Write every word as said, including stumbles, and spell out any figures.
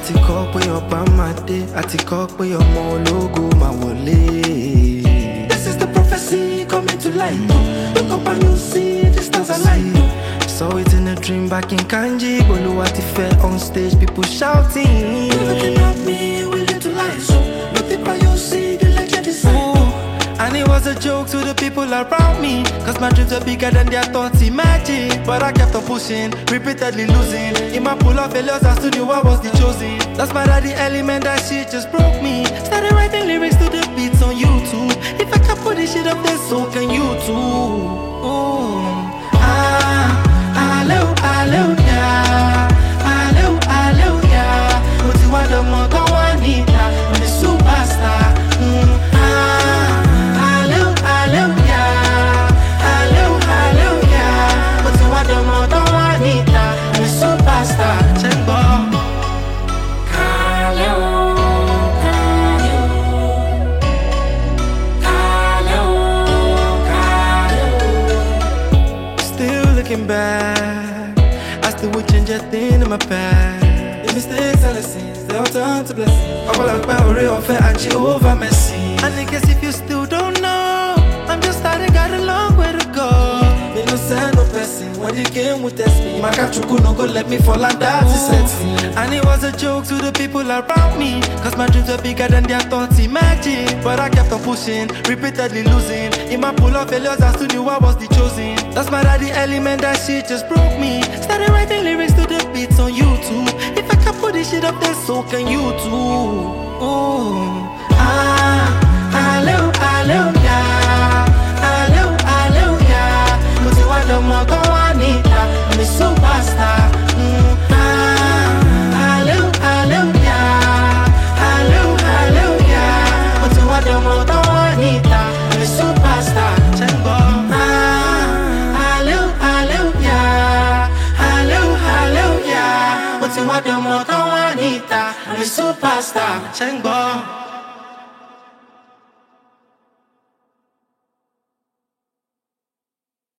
àti kọ́ pé ọba máa dé, àti kọ́ pé ọmọ ológo máa wọlé. This is the prophecy coming to light. Look up and you see the stars are light. Saw it in a dream back in Kanji. Boluwatife on stage, people shouting. Looking at me with little eyes. Look at you see the legend is and it was a joke to the people around me, cause my dreams were bigger than their thoughts, imagine. But I kept on pushing, repeatedly losing. In my pull of failures, I stood you, I was the chosen. That's my daddy element, that shit just broke me. Started writing lyrics to the beats on YouTube. If I can put this shit up there, so can you too. Ooh. Ah, hallelujah, hallelujah, hallelujah. What's what the mother wanita, I'm the superstar. Mm. Looking back, I still would change a thing in my past. The mistakes and lessons, they all turn to blessings. I will like my real fair and Jehovah mercy. And I guess if you still don't know, I'm just starting, got a long way to go. Me no send no person when you came with test me. My kachuku no go let me fall and that's it. And it was a joke to the people around me, cause my dreams were bigger than their thoughts, imagine. But I kept on pushing, repeatedly losing. In my pull of failures, I still knew I was the chosen. That's my daddy element, that shit just broke me. Started writing lyrics to the beats on YouTube. If I can put this shit up there, so can you too. Ooh. Ah, hallelujah, hallelujah, hallelujah. But you are the mother wanita, I'm a superstar. Mm. Ah, hallelujah, hallelujah, hallelujah. But you are the mother wanita, I'm a superstar. Chango. Ah, hallelujah, hallelujah, hallelujah. But you are the mother wanita, I'm a superstar. Chango.